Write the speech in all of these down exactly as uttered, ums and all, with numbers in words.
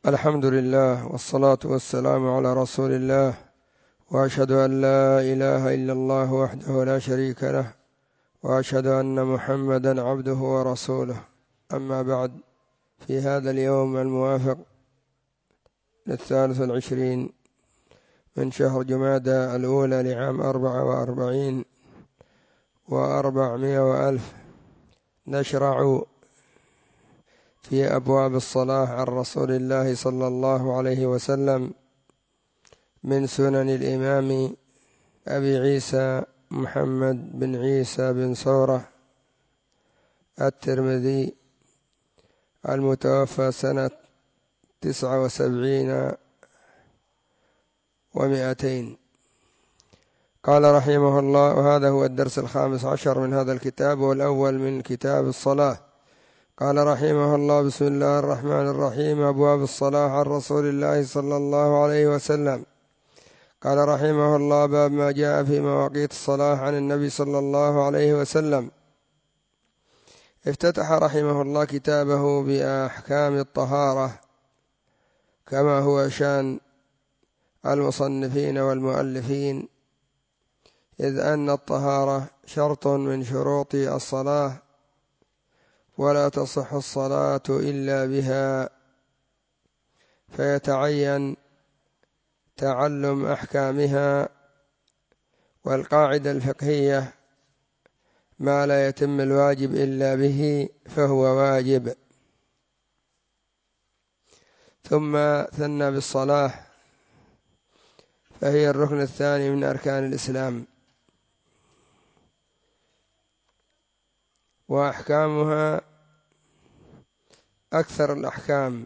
الحمد لله والصلاة والسلام على رسول الله، وأشهد أن لا إله إلا الله وحده لا شريك له، وأشهد أن محمدا عبده ورسوله. أما بعد، في هذا اليوم الموافق للثالث والعشرين من شهر جمادى الأولى لعام أربعة وأربعين وأربعمائة وألف نشرع في أبواب الصلاة عن رسول الله صلى الله عليه وسلم من سنن الإمام أبي عيسى محمد بن عيسى بن ثورة الترمذي المتوفى سنة تسعة وسبعين ومائتين. قال رحمه الله، وهذا هو الدرس الخامس عشر من هذا الكتاب، والأول من كتاب الصلاة. قال رحمه الله: بسم الله الرحمن الرحيم. أبواب الصلاة عن رسول الله صلى الله عليه وسلم. قال رحمه الله: باب ما جاء في مواقيت الصلاة عن النبي صلى الله عليه وسلم. افتتح رحمه الله كتابه بأحكام الطهارة كما هو شان المصنفين والمؤلفين، إذ أن الطهارة شرط من شروط الصلاة، ولا تصح الصلاة إلا بها، فيتعين تعلم أحكامها. والقاعدة الفقهية: ما لا يتم الواجب إلا به فهو واجب. ثم ثنى بالصلاة، فهي الركن الثاني من أركان الإسلام، وأحكامها أكثر الأحكام،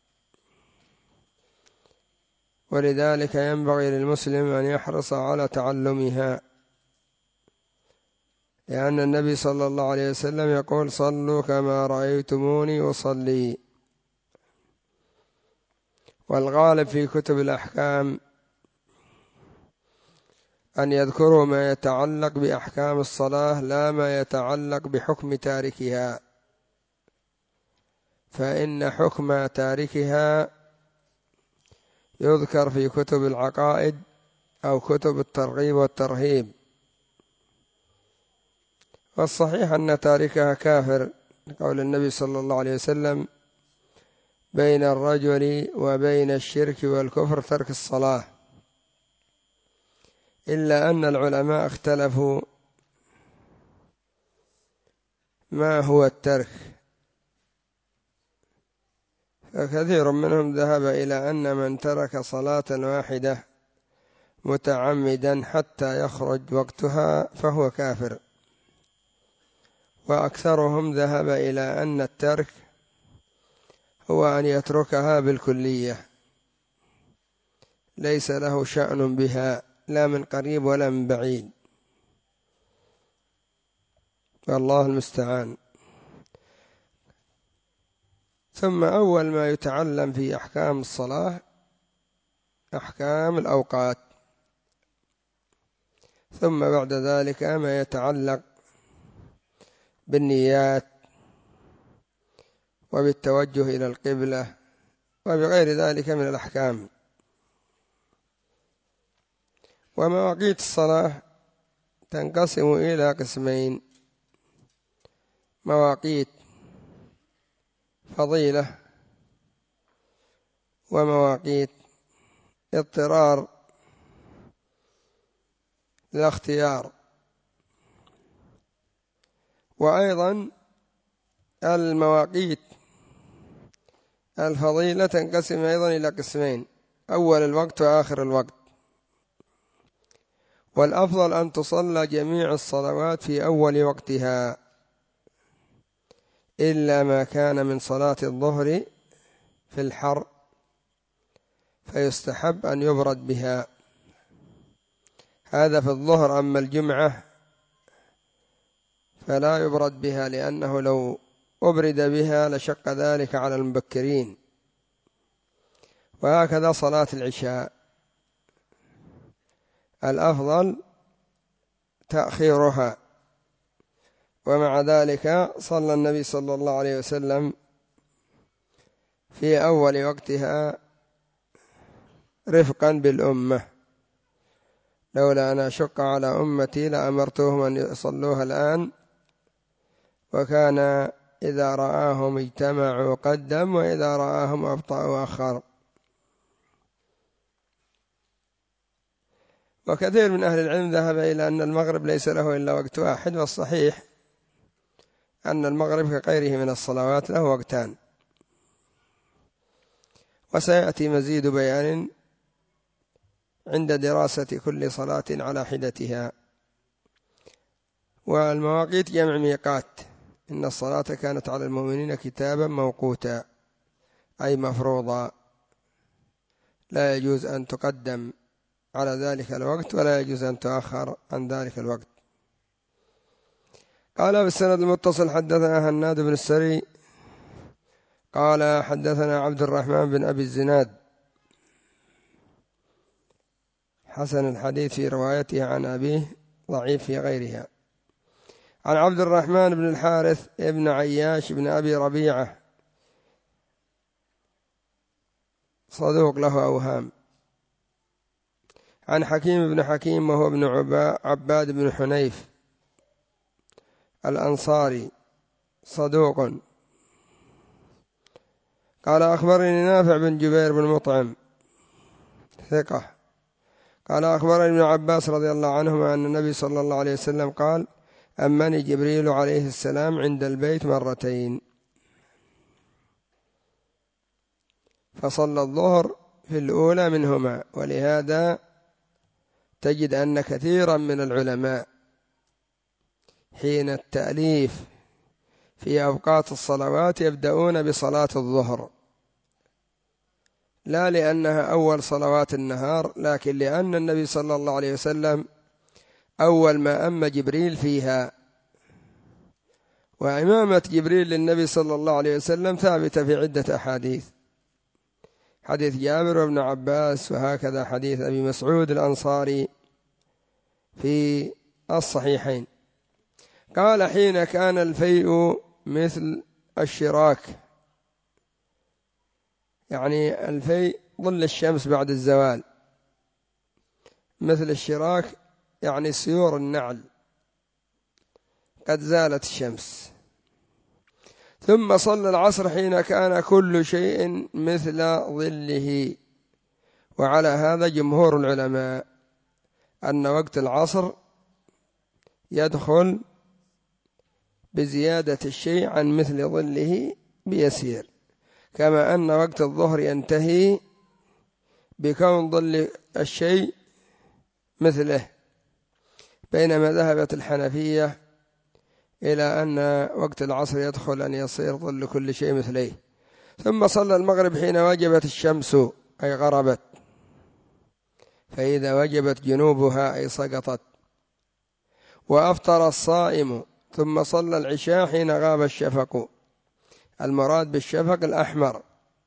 ولذلك ينبغي للمسلم أن يحرص على تعلمها، لأن النبي صلى الله عليه وسلم يقول: صلوا كما رأيتموني أصلي. والغالب في كتب الأحكام أن يذكروا ما يتعلق بأحكام الصلاة، لا ما يتعلق بحكم تاركها، فإن حكم تاركها يذكر في كتب العقائد أو كتب الترغيب والترهيب. والصحيح أن تاركها كافر، قول النبي صلى الله عليه وسلم: بين الرجل وبين الشرك والكفر ترك الصلاة. إلا أن العلماء اختلفوا ما هو الترك، فكثير منهم ذهب إلى أن من ترك صلاة واحدة متعمدا حتى يخرج وقتها فهو كافر، وأكثرهم ذهب إلى أن الترك هو أن يتركها بالكلية، ليس له شأن بها لا من قريب ولا من بعيد، والله المستعان. ثم أول ما يتعلم في أحكام الصلاة أحكام الأوقات، ثم بعد ذلك ما يتعلق بالنيات وبالتوجه إلى القبلة وبغير ذلك من الأحكام. ومواقيت الصلاة تنقسم إلى قسمين: مواقيت فضيلة، ومواقيت اضطرار لا اختيار. وأيضا المواقيت الفضيلة تنقسم أيضا إلى قسمين: أول الوقت وآخر الوقت. والأفضل أن تصلى جميع الصلوات في أول وقتها، إلا ما كان من صلاة الظهر في الحر، فيستحب أن يبرد بها، هذا في الظهر. أما الجمعة فلا يبرد بها، لأنه لو أبرد بها لشق ذلك على المبكرين. وهكذا صلاة العشاء، الأفضل تأخيرها. ومع ذلك صلى النبي صلى الله عليه وسلم في أول وقتها رفقا بالأمة، لولا أن أشق على أمتي لأمرتهم أن يصلوها الآن، وكان إذا رآهم اجتمعوا قدم وإذا رآهم أبطأوا أخر. وكثير من أهل العلم ذهب إلى أن المغرب ليس له إلا وقت واحد، والصحيح أن المغرب كغيره من الصلوات له وقتان، وسيأتي مزيد بيان عند دراسة كل صلاة على حدتها. والمواقيت جمع ميقات، إن الصلاة كانت على المؤمنين كتابا موقوتا، أي مفروضا، لا يجوز أن تقدم على ذلك الوقت ولا يجوز أن تؤخر عن ذلك الوقت. قال بالسند المتصل حدثنا هناد بن السري قال حدثنا عبد الرحمن بن أبي الزناد حسن الحديث في روايته عن أبيه، ضعيف في غيرها، عن عبد الرحمن بن الحارث ابن عياش بن أبي ربيعة صدوق له أوهام، عن حكيم بن حكيم وهو ابن عباد بن حنيف الأنصاري صدوق، قال أخبرني نافع بن جبير بن مطعم ثقة، قال أخبرني ابن عباس رضي الله عنهما أن النبي صلى الله عليه وسلم قال: أمني جبريل عليه السلام عند البيت مرتين، فصلى الظهر في الأولى منهما. ولهذا تجد أن كثيرا من العلماء حين التأليف في أوقات الصلوات يبدأون بصلاة الظهر، لا لأنها أول صلوات النهار، لكن لأن النبي صلى الله عليه وسلم أول ما أم جبريل فيها، وإمامة جبريل للنبي صلى الله عليه وسلم ثابتة في عدة أحاديث، حديث جابر وابن عباس، وهكذا حديث أبي مسعود الأنصاري في الصحيحين. قال: حين كان الفيء مثل الشراك، يعني الفيء ظل الشمس بعد الزوال، مثل الشراك يعني سيور النعل قد زالت الشمس. ثم صلى العصر حين كان كل شيء مثل ظله. وعلى هذا جمهور العلماء أن وقت العصر يدخل بزيادة الشيء عن مثل ظله بيسير، كما أن وقت الظهر ينتهي بكون ظل الشيء مثله، بينما ذهبت الحنفية إلى أن وقت العصر يدخل أن يصير ظل كل شيء مثليه. ثم صلى المغرب حين وجبت الشمس أي غربت، فإذا وجبت جنوبها أي سقطت. وأفطر الصائم، ثم صلى العشاء حين غاب الشفق، المراد بالشفق الأحمر.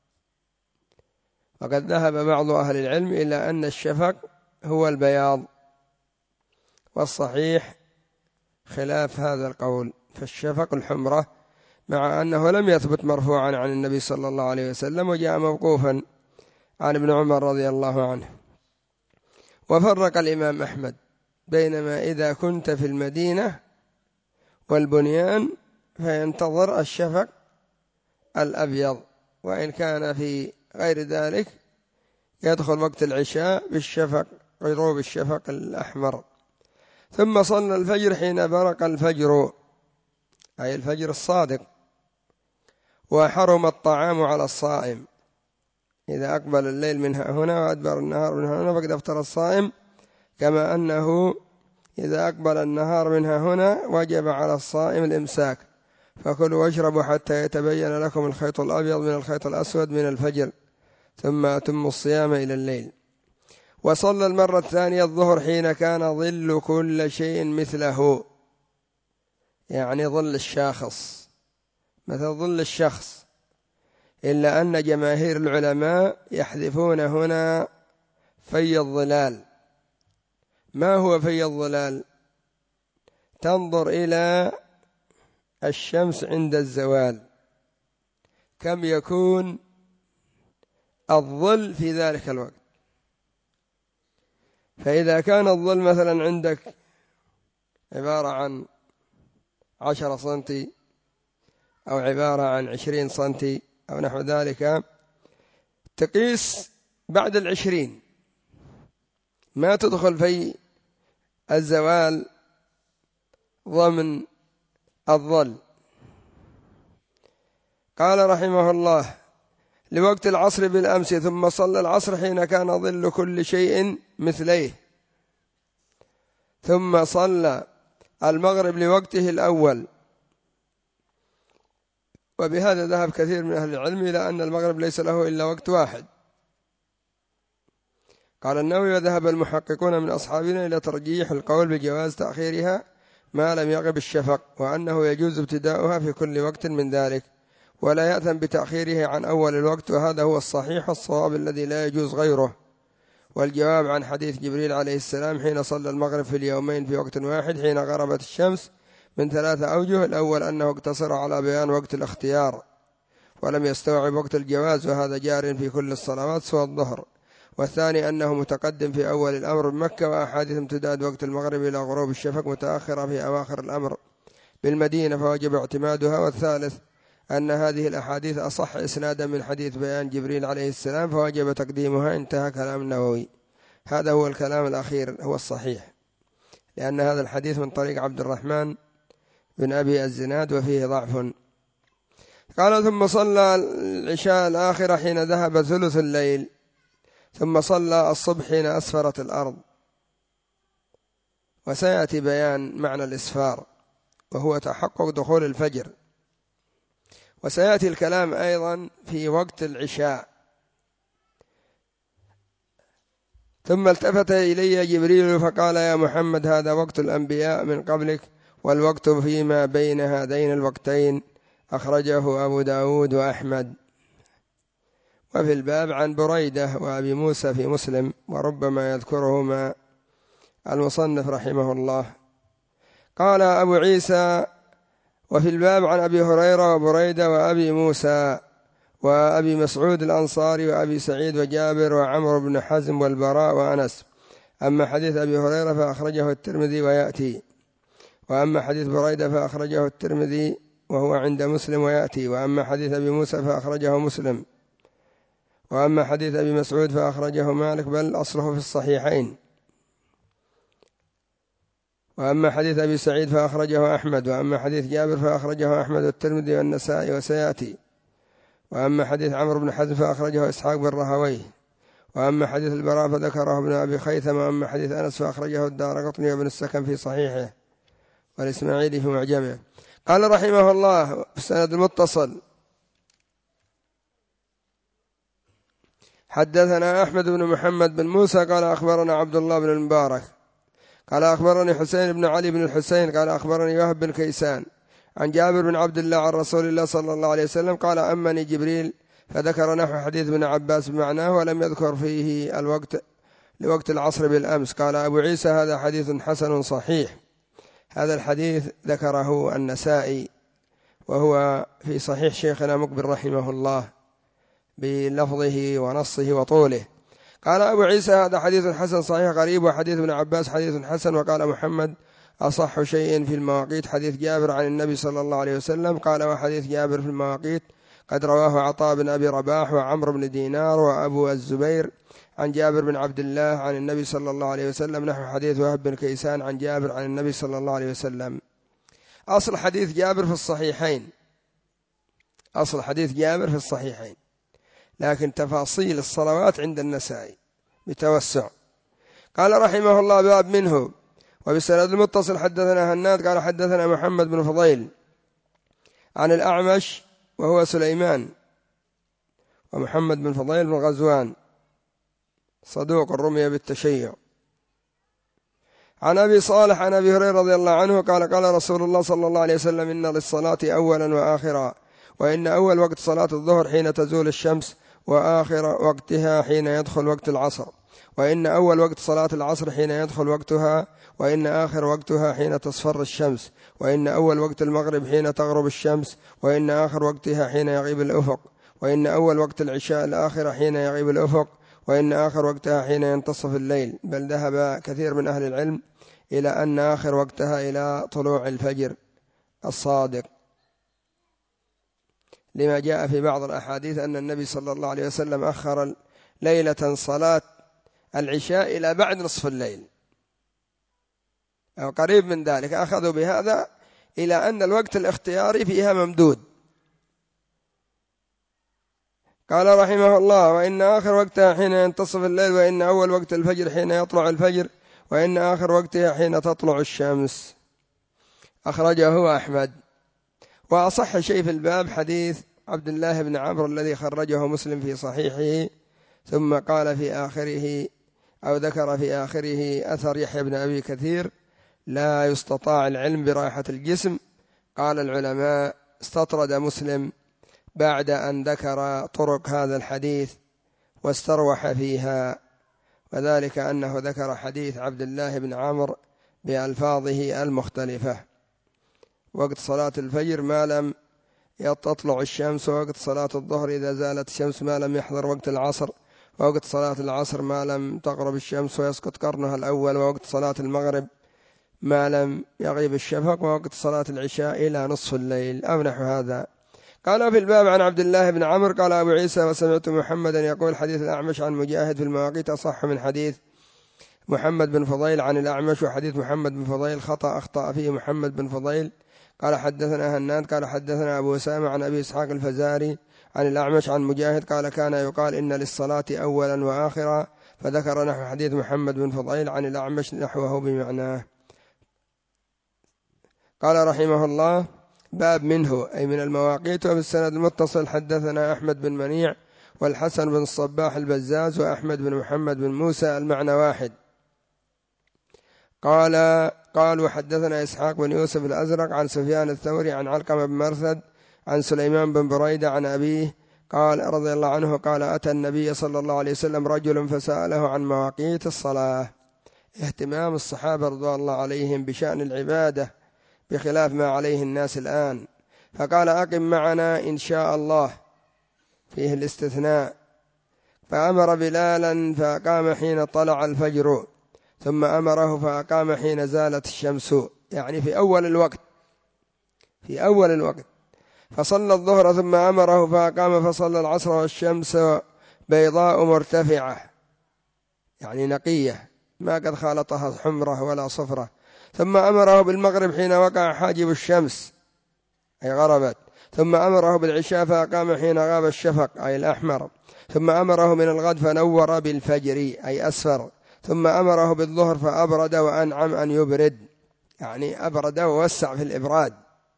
وقد ذهب بعض أهل العلم إلى أن الشفق هو البياض، والصحيح خلاف هذا القول، فالشفق الحمرة، مع أنه لم يثبت مرفوعا عن النبي صلى الله عليه وسلم، وجاء موقوفا عن ابن عمر رضي الله عنه. وفرق الإمام أحمد بينما إذا كنت في المدينة والبنيان فينتظر الشفق الأبيض، وإن كان في غير ذلك يدخل وقت العشاء بالشفق، غروب الشفق الأحمر. ثم صلى الفجر حين برق الفجر أي الفجر الصادق، وحرم الطعام على الصائم، إذا أقبل الليل منها هنا وأدبر النهار منها هنا فقد أفطر الصائم، كما أنه إذا أقبل النهار منها هنا وجب على الصائم الإمساك، فكلوا واشربوا حتى يتبين لكم الخيط الأبيض من الخيط الأسود من الفجر، ثم أتموا الصيام إلى الليل. وصلى المرة الثانية الظهر حين كان ظل كل شيء مثله، يعني ظل الشاخص مثل ظل الشخص، إلا أن جماهير العلماء يحذفون هنا في الظلال. ما هو في الظلال؟ تنظر إلى الشمس عند الزوال كم يكون الظل في ذلك الوقت. فإذا كان الظل مثلا عندك عبارة عن عشرة سنتي أو عبارة عن عشرين سنتي أو نحو ذلك، تقيس بعد العشرين، ما تدخل في الزوال ضمن الظل. قال رحمه الله: لوقت العصر بالأمس، ثم صلى العصر حين كان ظل كل شيء مثليه، ثم صلى المغرب لوقته الأول. وبهذا ذهب كثير من أهل العلم إلى أن المغرب ليس له إلا وقت واحد. قال النووي: وذهب المحققون من أصحابنا إلى ترجيح القول بجواز تأخيرها ما لم يغب الشفق، وأنه يجوز ابتداؤها في كل وقت من ذلك، ولا يأثم بتأخيره عن أول الوقت، وهذا هو الصحيح الصواب الذي لا يجوز غيره. والجواب عن حديث جبريل عليه السلام حين صلى المغرب في اليومين في وقت واحد حين غربت الشمس من ثلاثة أوجه: الأول أنه اقتصر على بيان وقت الاختيار ولم يستوعب وقت الجواز، وهذا جار في كل الصلوات سوى الظهر. والثاني أنه متقدم في أول الأمر بمكة، وأحاديث امتداد وقت المغرب إلى غروب الشفق متأخرة في أواخر الأمر بالمدينة فوجب اعتمادها. والثالث أن هذه الأحاديث أصح إسنادا من حديث بيان جبريل عليه السلام فوجب تقديمها. انتهى كلام النووي. هذا هو الكلام الأخير هو الصحيح، لأن هذا الحديث من طريق عبد الرحمن بن أبي الزناد وفيه ضعف. قال: ثم صلى العشاء الآخرة حين ذهب ثلث الليل، ثم صلى الصبح حين أسفرت الأرض. وسيأتي بيان معنى الإسفار وهو تحقق دخول الفجر. وسيأتي الكلام أيضا في وقت العشاء. ثم التفت إلي جبريل فقال: يا محمد، هذا وقت الأنبياء من قبلك، والوقت فيما بين هذين الوقتين. أخرجه أبو داود وأحمد. وفي الباب عن بريدة وأبي موسى في مسلم، وربما يذكرهما المصنف رحمه الله. قال أبو عيسى: وفي الباب عن أبي هريرة وبريدة وأبي موسى وأبي مسعود الأنصاري وأبي سعيد وجابر وعمر بن حزم والبراء وأنس. أما حديث أبي هريرة فأخرجه الترمذي ويأتي، وأما حديث بريدة فأخرجه الترمذي وهو عند مسلم ويأتي، وأما حديث أبي موسى فأخرجه مسلم، وأما حديث أبي مسعود فأخرجه مالك بل أصله في الصحيحين، وأما حديث أبي سعيد فأخرجه أحمد، وأما حديث جابر فأخرجه أحمد والترمذي والنسائي وسيأتي، وأما حديث عمرو بن حزم فأخرجه إسحاق بن راهويه، وأما حديث البراء فذكره ابن أبي خيثم، وأما حديث أنس فأخرجه الدارقطني وابن السكن في صحيحه والإسماعيلي في معجمه. قال رحمه الله في السند المتصل: حدثنا أحمد بن محمد بن موسى قال أخبرنا عبد الله بن المبارك قال أخبرني حسين بن علي بن الحسين قال أخبرني وهب بن كيسان عن جابر بن عبد الله عن رسول الله صلى الله عليه وسلم قال: أمني جبريل، فذكر نحو حديث ابن عباس بمعناه ولم يذكر فيه الوقت لوقت العصر بالأمس. قال أبو عيسى: هذا حديث حسن صحيح. هذا الحديث ذكره النسائي وهو في صحيح شيخنا مقبل رحمه الله بلفظه ونصه وطوله. قال أبو عيسى: هذا حديث حسن صحيح غريب، وحديث ابن عباس حديث حسن. وقال محمد: أصح شيء في المواقيت حديث جابر عن النبي صلى الله عليه وسلم. قال: وحديث جابر في المواقيت قد رواه عطاء بن أبي رباح وعمرو بن دينار وأبو الزبير عن جابر بن عبد الله عن النبي صلى الله عليه وسلم نحو حديث وهب بن كيسان عن جابر عن النبي صلى الله عليه وسلم. أصل حديث جابر في الصحيحين، أصل حديث جابر في الصحيحين، لكن تفاصيل الصلوات عند النسائي بتوسع. قال رحمه الله: باب منه. وبالسند المتصل حدثنا هناد قال حدثنا محمد بن فضيل عن الأعمش وهو سليمان، ومحمد بن فضيل بن غزوان صدوق رمي بالتشيع، عن أبي صالح عن أبي هريرة رضي الله عنه قال: قال رسول الله صلى الله عليه وسلم: إن للصلاة أولا وآخرا، وإن أول وقت صلاة الظهر حين تزول الشمس، وآخر وقتها حين يدخل وقت العصر، وإن أول وقت صلاة العصر حين يدخل وقتها، وإن آخر وقتها حين تصفر الشمس، وإن أول وقت المغرب حين تغرب الشمس، وإن آخر وقتها حين يغيب الأفق، وإن أول وقت العشاء الآخرة حين يغيب الأفق، وإن آخر وقتها حين ينتصف الليل. بل ذهب كثير من أهل العلم إلى أن آخر وقتها إلى طلوع الفجر الصادق، لما جاء في بعض الأحاديث أن النبي صلى الله عليه وسلم أخر ليلة صلاة العشاء إلى بعد نصف الليل أو قريب من ذلك، أخذوا بهذا إلى أن الوقت الاختياري فيها ممدود. قال رحمه الله: وإن آخر وقتها حين ينتصف الليل، وإن أول وقت الفجر حين يطلع الفجر، وإن آخر وقتها حين تطلع الشمس. أخرجه أحمد. وأصح شيء في الباب حديث عبد الله بن عمرو الذي خرجه مسلم في صحيحه، ثم قال في آخره أو ذكر في آخره أثر يحيى بن أبي كثير: لا يستطاع العلم براحة الجسم. قال العلماء: استطرد مسلم بعد أن ذكر طرق هذا الحديث واستروح فيها، وذلك أنه ذكر حديث عبد الله بن عمرو بألفاظه المختلفة: وقت صلاة الفجر ما لم تطلع الشمس، ووقت صلاة الظهر إذا زالت الشمس ما لم يحضر وقت العصر، ووقت صلاة العصر ما لم تغرب الشمس ويسقط قرنها الأول، ووقت صلاة المغرب ما لم يغيب الشفق، ووقت صلاة العشاء إلى نصف الليل أو نحو هذا. قال في الباب عن عبد الله بن عمرو قال أبو عيسى: وسمعت محمدا يقول حديث الأعمش عن مجاهد في المواقيت أصح من حديث محمد بن فضيل عن الأعمش، وحديث محمد بن فضيل خطأ أخطأ فيه محمد بن فضيل. قال حدثنا هناد قال حدثنا أبو أسامة عن أبي إسحاق الفزاري عن الأعمش عن مجاهد قال: كان يقال إن للصلاة أولا وآخرا، فذكر نحو حديث محمد بن فضيل عن الأعمش نحوه بمعناه. قال رحمه الله: باب منه أي من المواقيت. وبالسند المتصل حدثنا أحمد بن منيع والحسن بن الصباح البزاز وأحمد بن محمد بن موسى المعنى واحد. قال قالوا حدثنا إسحاق بن يوسف الأزرق عن سفيان الثوري عن علقمة بن مرثد عن سليمان بن بريدة عن أبيه قال رضي الله عنه قال: أتى النبي صلى الله عليه وسلم رجل فسأله عن مواقيت الصلاة. اهتمام الصحابة رضوان الله عليهم بشأن العبادة بخلاف ما عليه الناس الآن، فقال: أقم معنا إن شاء الله، فيه الاستثناء. فأمر بلالا فأقام حين طلع الفجر، ثم أمره فأقام حين زالت الشمس، يعني في أول الوقت في أول الوقت فصلى الظهر، ثم أمره فأقام فصلى العصر والشمس بيضاء مرتفعة، يعني نقية ما قد خالطها حمرة ولا صفرة، ثم أمره بالمغرب حين وقع حاجب الشمس أي غربت، ثم أمره بالعشاء فأقام حين غاب الشفق أي الأحمر، ثم أمره من الغد فنور بالفجر أي أسفر، ثم أمره بالظهر فأبرد وأنعم أن يبرد، يعني أبرد ووسع في الإبراد،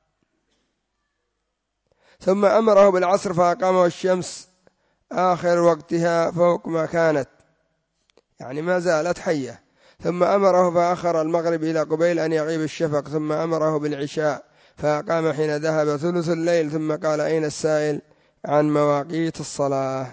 ثم أمره بالعصر فأقام والشمس آخر وقتها فوق ما كانت، يعني ما زالت حية، ثم أمره فأخر المغرب إلى قبيل أن يغيب الشفق، ثم أمره بالعشاء فأقام حين ذهب ثلث الليل، ثم قال: أين السائل عن مواقيت الصلاة؟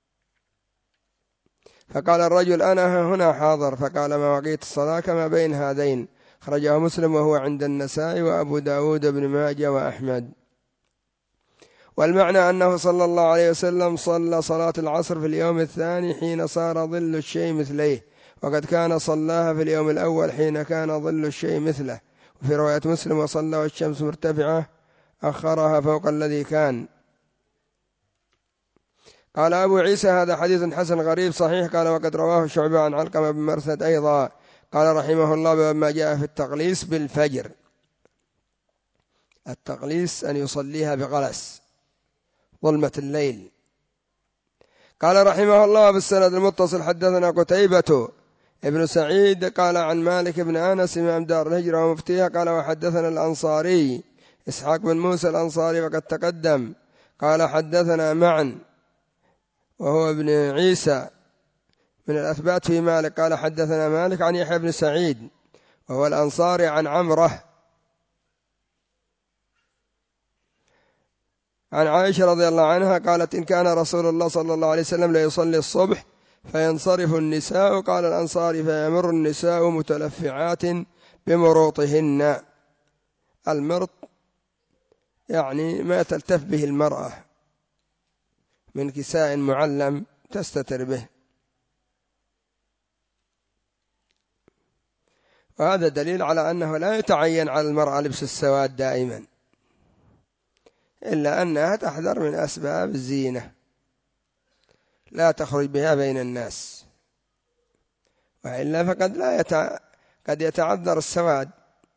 فقال الرجل: أنا هنا حاضر. فقال: مواقيت الصلاة كما بين هذين. خرجه مسلم وهو عند النسائي وأبو داود بن ماجه وأحمد. والمعنى أنه صلى الله عليه وسلم صلى صلاة العصر في اليوم الثاني حين صار ظل الشيء مثليه، وقد كان صلاها في اليوم الأول حين كان ظل الشيء مثله. وفي رواية مسلم: وصلى والشمس مرتفعة، أخرها فوق الذي كان. قال أبو عيسى: هذا حديث حسن غريب صحيح. قال: وقد رواه شعبة عن علقمة بن مرثد أيضا. قال رحمه الله: بما جاء في التقليص بالفجر. التقليص أن يصليها بغلس ظلمة الليل. قال رحمه الله: بالسند المتصل حدثنا قتيبة ابن سعيد قال عن مالك بن أنس إمام دار الهجرة ومفتيها قال: وحدثنا الأنصاري إسحاق بن موسى الأنصاري وقد تقدم. قال: حدثنا معا وهو ابن عيسى من الأثبات في مالك قال: حدثنا مالك عن يحيى بن سعيد وهو الأنصاري عن عمره عن عائشة رضي الله عنها قالت: إن كان رسول الله صلى الله عليه وسلم لا يصلي الصبح فينصرف النساء. قال الأنصاري: فيمر النساء متلفعات بمروطهن. المرط يعني ما تلتف به المرأة، من كساء معلم تستتر به. وهذا دليل على أنه لا يتعين على المرأة لبس السواد دائما، إلا أنها تحذر من أسباب الزينة، لا تخرج بها بين الناس، وإلا فقد لا يتع... قد يتعذر السواد،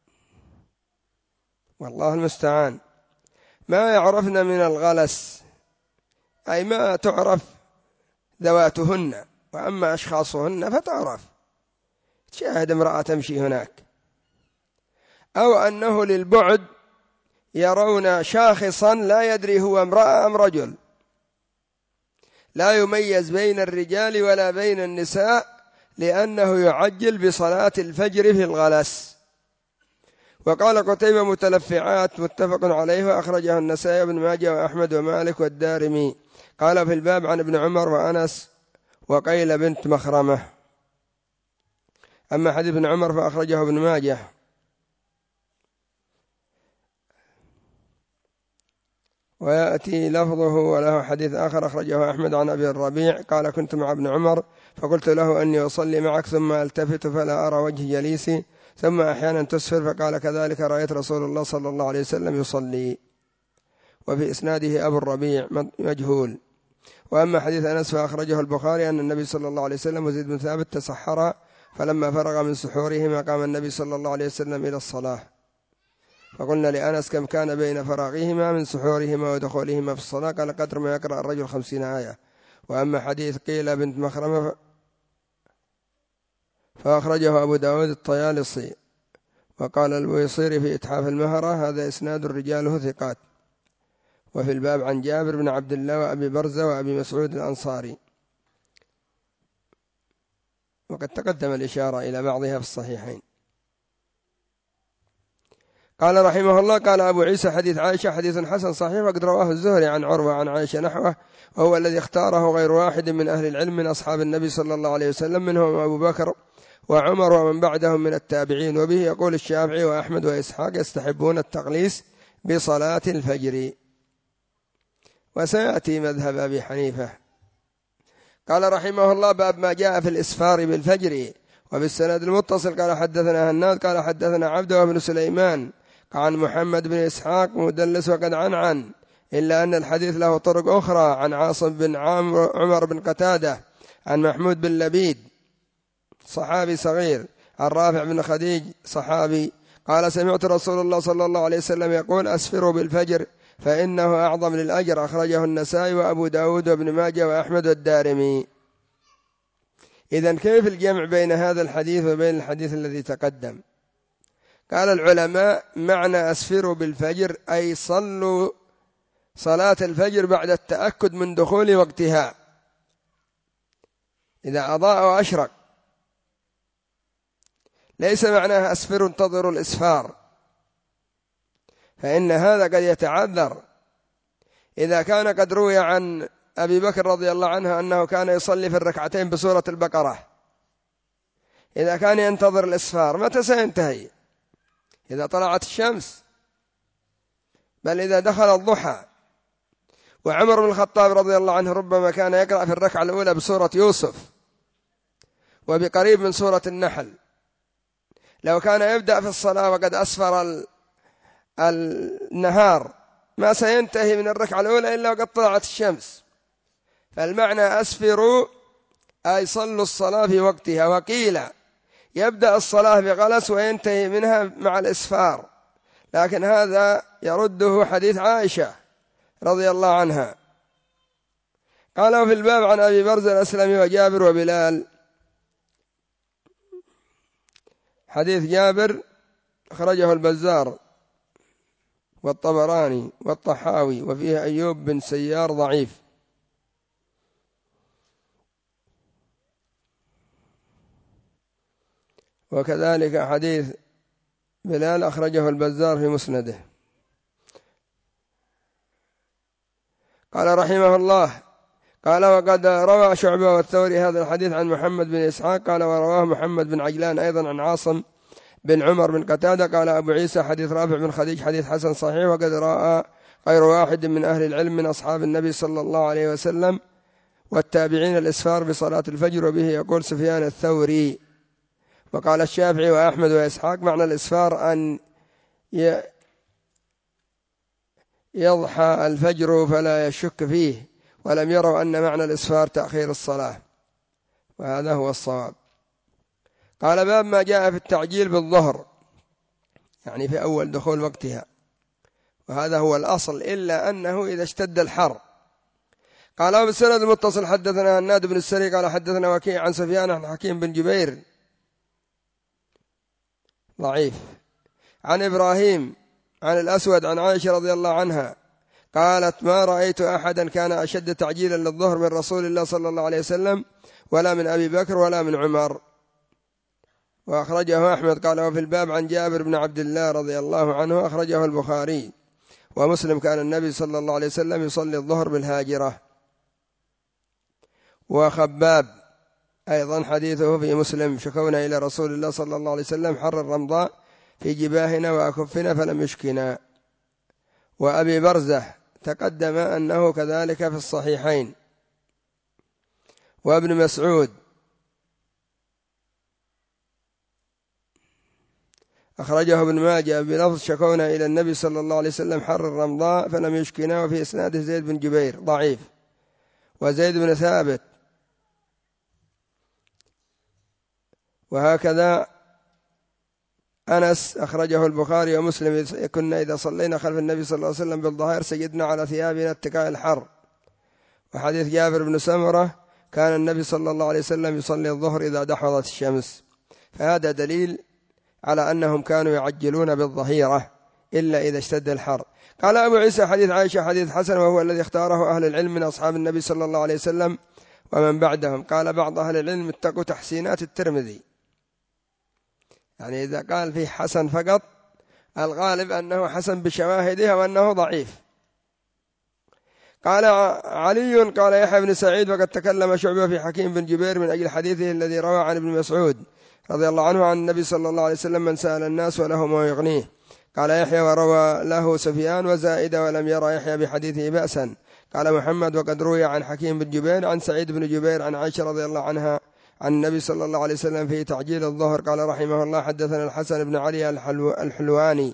والله المستعان. ما يعرفن من الغلس، أي ما تعرف ذواتهن، وأما أشخاصهن فتعرف، تشاهد امرأة تمشي هناك، أو أنه للبعد يرون شاخصا لا يدري هو امرأة أم رجل، لا يميز بين الرجال ولا بين النساء، لأنه يعجل بصلاة الفجر في الغلس. وقال قتيبة متلفعات متفق عليه، وأخرجه النسائي بن ماجه وأحمد ومالك والدارمي. قال في الباب عن ابن عمر وأنس وقيل بنت مخرمة. أما حديث ابن عمر فأخرجه ابن ماجه. ويأتي لفظه وله حديث آخر أخرجه أحمد عن أبي الربيع قال كنت مع ابن عمر فقلت له أني أصلي معك ثم ألتفت فلا أرى وجه جليسي، ثم أحيانا تسفر، فقال كذلك رأيت رسول الله صلى الله عليه وسلم يصلي. وفي إسناده أبو الربيع مجهول. وأما حديث أنس فأخرجه البخاري أن النبي صلى الله عليه وسلم وزيد بن ثابت تسحرا، فلما فرغ من سحورهما قام النبي صلى الله عليه وسلم إلى الصلاة، فقلنا لأنس كم كان بين فراغهما من سحورهما ودخولهما في الصلاة؟ قال قدر ما يقرأ الرجل خمسين آية. وأما حديث قيل بنت مخرمة فأخرجه أبو داود الطيالسي، وقال البويصيري في إتحاف المهرة هذا إسناد رجاله ثقات. وفي الباب عن جابر بن عبد الله وأبي برزة وأبي مسعود الأنصاري، وقد تقدم الإشارة إلى بعضها في الصحيحين. قال رحمه الله قال أبو عيسى حديث عائشة حديث حسن صحيح، وقد رواه الزهري عن عروة عن عائشة نحوه، وهو الذي اختاره غير واحد من أهل العلم من أصحاب النبي صلى الله عليه وسلم، منهم أبو بكر وعمر ومن بعدهم من التابعين. وبه يقول الشافعي وأحمد وإسحاق يستحبون التقليس بصلاة الفجر. وسيأتي مذهب أبي حنيفة. قال رحمه الله باب ما جاء في الإسفار بالفجر. وبالسند المتصل قال حدثنا هناد قال حدثنا عبده بن سليمان عن محمد بن إسحاق مدلس وقد عن عن إلا أن الحديث له طرق أخرى عن عاصم بن عمر بن قتادة عن محمود بن لبيد صحابي صغير عن رافع بن خديج صحابي قال سمعت رسول الله صلى الله عليه وسلم يقول أسفروا بالفجر فإنه أعظم للأجر. أخرجه النسائي وأبو داود وابن ماجه وأحمد والدارمي. إذن كيف الجمع بين هذا الحديث وبين الحديث الذي تقدم؟ قال العلماء معنى أسفروا بالفجر أي صلوا صلاة الفجر بعد التأكد من دخول وقتها، إذا أضاء وأشرق. ليس معناها أسفروا انتظروا الإسفار، فإن هذا قد يتعذر. إذا كان قد روي عن أبي بكر رضي الله عنه أنه كان يصلي في الركعتين بسورة البقرة، إذا كان ينتظر الإسفار متى سينتهي؟ إذا طلعت الشمس، بل إذا دخل الضحى. وعمر بن الخطاب رضي الله عنه ربما كان يقرأ في الركعة الأولى بسورة يوسف وبقريب من سورة النحل. لو كان يبدأ في الصلاة وقد أسفر النهار ما سينتهي من الركعة الأولى إلا وقد طلعت الشمس. فالمعنى أسفروا أي صلوا الصلاة في وقتها. وقيل يبدأ الصلاة بغلس وينتهي منها مع الإسفار، لكن هذا يرده حديث عائشة رضي الله عنها. قالوا في الباب عن أبي برزة الأسلمي وجابر وبلال. حديث جابر أخرجه البزار والطبراني والطحاوي، وفيه أيوب بن سيار ضعيف. وكذلك حديث بلال أخرجه البزار في مسنده. قال رحمه الله قال وقد روى شعبة والثوري هذا الحديث عن محمد بن إسحاق قال ورواه محمد بن عجلان أيضا عن عاصم بن عمر بن قتادة. قال أبو عيسى حديث رافع بن خديج حديث حسن صحيح، وقد رأى غير واحد من أهل العلم من أصحاب النبي صلى الله عليه وسلم والتابعين الإسفار بصلاة الفجر، وبه يقول سفيان الثوري. وقال الشافعي وأحمد وإسحاق معنى الإسفار أن يضحى الفجر فلا يشك فيه، ولم يروا أن معنى الإسفار تأخير الصلاة، وهذا هو الصواب. قال باب ما جاء في التعجيل بالظهر، يعني في أول دخول وقتها، وهذا هو الأصل، إلا أنه إذا اشتد الحر. قال بالسند المتصل حدثنا هناد بن السري قال حدثنا وكيع عن سفيان عن حكيم بن جبير ضعيف عن إبراهيم عن الأسود عن عائشة رضي الله عنها قالت ما رأيت أحدا كان أشد تعجيلا للظهر من رسول الله صلى الله عليه وسلم، ولا من أبي بكر ولا من عمر. وأخرجه أحمد. قال وفي الباب عن جابر بن عبد الله رضي الله عنه، أخرجه البخاري ومسلم، كان النبي صلى الله عليه وسلم يصلي الظهر بالهاجرة. وخباب أيضا حديثه في مسلم، شكونا إلى رسول الله صلى الله عليه وسلم حر الرمضاء في جباهنا وأكفنا فلم يشكنا. وأبي برزة تقدم أنه كذلك في الصحيحين. وابن مسعود أخرجه ابن ماجه بلفظ شكونا إلى النبي صلى الله عليه وسلم حر الرمضاء فلم يشكنا، وفي إسناده زيد بن جبير ضعيف. وزيد بن ثابت. وهكذا أنس أخرجه البخاري ومسلم، كنا إذا صلينا خلف النبي صلى الله عليه وسلم بالظهير سجدنا على ثيابنا اتقاء الحر. وحديث جابر بن سمرة كان النبي صلى الله عليه وسلم يصلي الظهر إذا دحضت الشمس. فهذا دليل على أنهم كانوا يعجلون بالظهيرة إلا إذا اشتد الحر. قال أبو عيسى حديث عائشة حديث حسن، وهو الذي اختاره أهل العلم من أصحاب النبي صلى الله عليه وسلم ومن بعدهم. قال بعض أهل العلم اتقوا تحسينات الترمذي، يعني إذا قال فيه حسن فقط الغالب أنه حسن بشواهده وأنه ضعيف. قال علي قال يحيى بن سعيد وقد تكلم شعبة في حكيم بن جبير من أجل حديثه الذي روى عن ابن مسعود رضي الله عنه عن النبي صلى الله عليه وسلم من سأل الناس وله ما يغنيه. قال يحيى وروى له سفيان وزائدة ولم يرى يحيى بحديثه بأسا. قال محمد وقد روي عن حكيم بن جبير عن سعيد بن جبير عن عائشة رضي الله عنها عن النبي صلى الله عليه وسلم في تعجيل الظهر. قال رحمه الله حدثنا الحسن بن علي الحلو الحلواني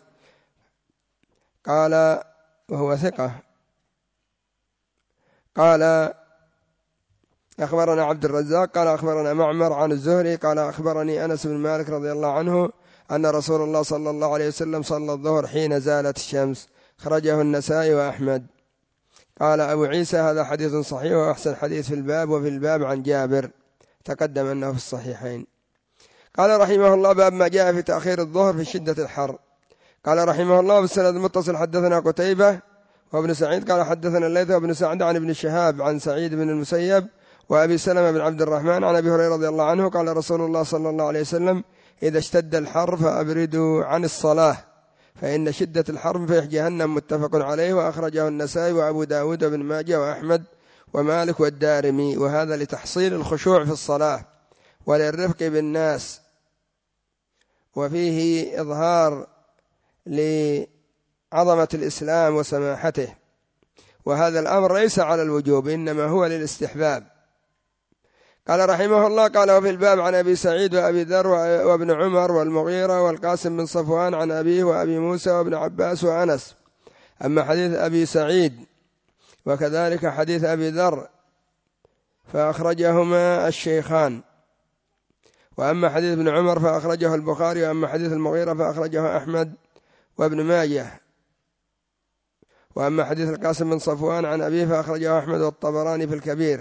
قال وهو ثقة قال أخبرنا عبد الرزاق قال أخبرنا معمر عن الزهري قال أخبرني أنس بن مالك رضي الله عنه أن رسول الله صلى الله عليه وسلم صلى الظهر حين زالت الشمس. خرجه النسائي وأحمد. قال أبو عيسى هذا حديث صحيح وأحسن حديث في الباب، وفي الباب عن جابر تقدم أنه في الصحيحين. قال رحمه الله باب ما جاء في تأخير الظهر في شدة الحر. قال رحمه الله بالسند المتصل حدثنا قتيبة وابن سعيد قال حدثنا الليث وابن سعد عن ابن شهاب عن سعيد بن المسيب وأبي سلمة بن عبد الرحمن عن أبي هريرة رضي الله عنه قال رسول الله صلى الله عليه وسلم إذا اشتد الحر فأبردوا عن الصلاة فإن شدة الحر في جهنم. متفق عليه. وأخرجه النسائي وأبو داود وابن ماجه وأحمد ومالك والدارمي. وهذا لتحصيل الخشوع في الصلاة وللرفق بالناس، وفيه إظهار لعظمة الإسلام وسماحته. وهذا الأمر ليس على الوجوب إنما هو للاستحباب. قال رحمه الله قال وفي الباب عن أبي سعيد وأبي ذر وابن عمر والمغيرة والقاسم بن صفوان عن أبيه وأبي موسى وابن عباس وأنس. أما حديث أبي سعيد وكذلك حديث أبي ذر فأخرجهما الشيخان، وأما حديث ابن عمر فأخرجه البخاري، وأما حديث المغيرة فأخرجه أحمد وابن ماجه، وأما حديث القاسم بن صفوان عن أبيه فأخرجه أحمد والطبراني في الكبير.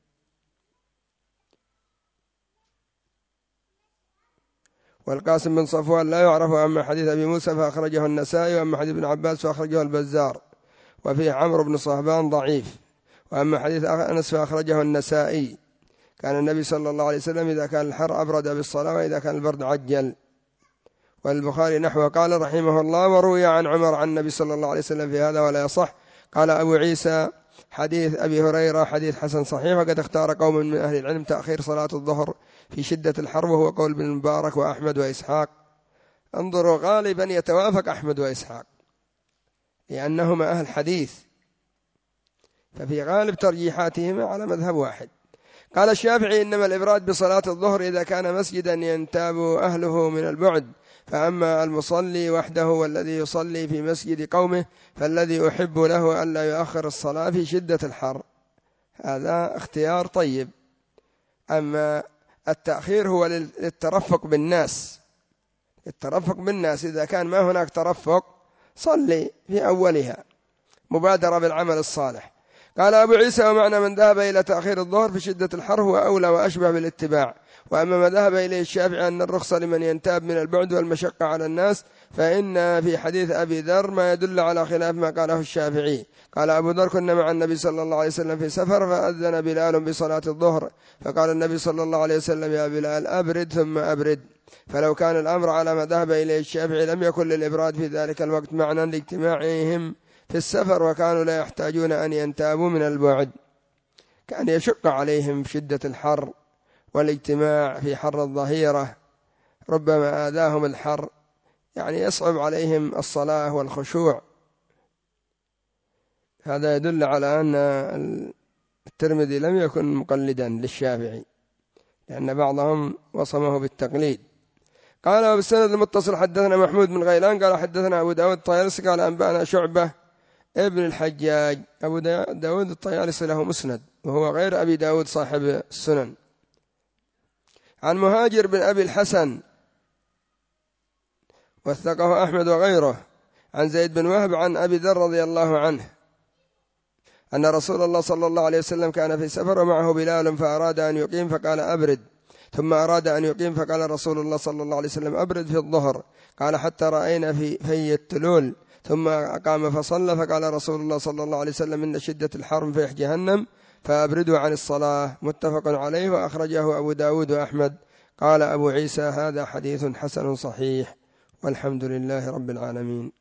والقاسم بن صفوان لا يعرف. أما حديث أبي موسى فأخرجه النسائي، وأما حديث ابن عباس فأخرجه البزار، وفيه عمرو بن صهبان ضعيف. وأما حديث أنس فأخرجه النسائي. كان النبي صلى الله عليه وسلم إذا كان الحر أبرد بالصلاة وإذا كان البرد عجل. والبخاري نحوه. قال رحمه الله وروي عن عمر عن النبي صلى الله عليه وسلم في هذا ولا يصح. قال أبو عيسى حديث أبي هريرة حديث حسن صحيح. وقد اختار قوم من أهل العلم تأخير صلاة الظهر في شدة الحر، وهو قول ابن المبارك وأحمد وإسحاق. انظروا غالبا يتوافق أحمد وإسحاق، لأنهما أهل حديث، ففي غالب ترجيحاتهما على مذهب واحد. قال الشافعي: إنما الإبراد بصلاة الظهر إذا كان مسجدا ينتاب أهله من البعد، فأما المصلي وحده والذي يصلي في مسجد قومه فالذي أحب له ألا يؤخر الصلاة في شدة الحر. هذا اختيار طيب. أما التأخير هو للترفق بالناس، الترفق بالناس إذا كان ما هناك ترفق صلي في أولها مبادرة بالعمل الصالح. قال أبو عيسى: ومعنى من ذهب إلى تأخير الظهر في شدة الحر هو أولى وأشبه بالاتباع. وأما ما ذهب إليه الشافعي أن الرخصة لمن ينتاب من البعد والمشقة على الناس، فإن في حديث أبي ذر ما يدل على خلاف ما قاله الشافعي. قال أبو ذر: كنا مع النبي صلى الله عليه وسلم في سفر فأذن بلال بصلاة الظهر، فقال النبي صلى الله عليه وسلم: يا بلال أبرد ثم أبرد. فلو كان الأمر على ما ذهب إليه الشافعي لم يكن للإبراد في ذلك الوقت معنى لاجتماعهم في السفر، وكانوا لا يحتاجون أن ينتابوا من البعد. كان يشق عليهم في شدة الحر والاجتماع في حر الظهيرة، ربما آذاهم الحر، يعني يصعب عليهم الصلاة والخشوع. هذا يدل على أن الترمذي لم يكن مقلدا للشافعي، لأن بعضهم وصمه بالتقليد. قال: وبالسند المتصل حدثنا محمود بن غيلان قال حدثنا أبو داود الطيالسي قال أنبأنا شعبة ابن الحجاج. أبو داود الطيالسي له مسند وهو غير أبي داود صاحب السنن، عن مهاجر بن أبي الحسن وثقه أحمد وغيره، عن زيد بن وهب عن أبي ذر رضي الله عنه أن رسول الله صلى الله عليه وسلم كان في سفر ومعه بلال فأراد أن يقيم فقال أبرد، ثم أراد أن يقيم فقال رسول الله صلى الله عليه وسلم أبرد في الظهر، قال حتى رأينا في في التلول، ثم أقام فصلى فقال رسول الله صلى الله عليه وسلم إن شدة الحر فيح جهنم فأبردوا عن الصلاة. متفق عليه وأخرجه أبو داود وأحمد. قال أبو عيسى: هذا حديث حسن صحيح، والحمد لله رب العالمين.